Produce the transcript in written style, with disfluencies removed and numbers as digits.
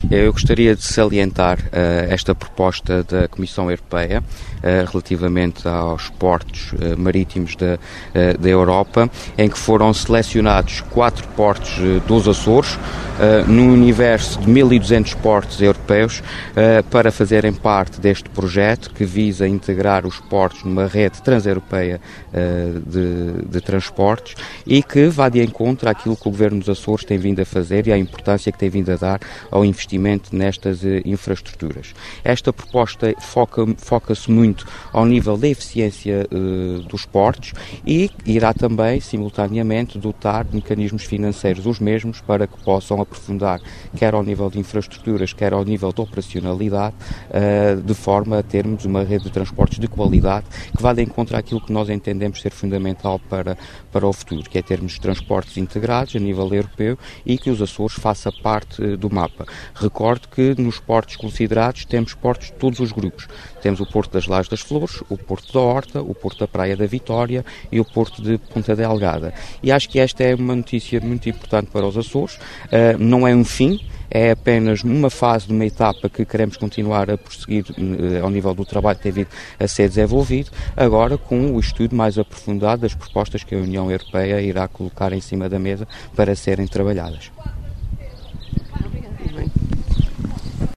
Eu gostaria de salientar esta proposta da Comissão Europeia relativamente aos portos marítimos da Europa, em que foram selecionados 4 portos dos Açores, num universo de 1.200 portos europeus, para fazerem parte deste projeto que visa integrar os portos numa rede transeuropeia de transportes e que vá de encontro àquilo que o Governo dos Açores tem vindo a fazer e à importância que tem vindo a dar ao investimento nestas infraestruturas. Esta proposta foca-se muito ao nível da eficiência dos portos e irá também, simultaneamente, dotar de mecanismos financeiros os mesmos para que possam aprofundar, quer ao nível de infraestruturas, quer ao nível de operacionalidade, de forma a termos uma rede de transportes de qualidade que vá de encontro àquilo que nós entendemos ser fundamental para o futuro, que é termos transportes integrados a nível europeu e que os Açores faça parte do mapa. Recordo que nos portos considerados temos portos de todos os grupos. Temos o Porto das Lajes das Flores, o Porto da Horta, o Porto da Praia da Vitória e o Porto de Ponta Delgada. E acho que esta é uma notícia muito importante para os Açores. Não é um fim, é apenas uma fase de uma etapa que queremos continuar a prosseguir ao nível do trabalho que tem vindo a ser desenvolvido, agora com o estudo mais aprofundado das propostas que a União Europeia irá colocar em cima da mesa para serem trabalhadas.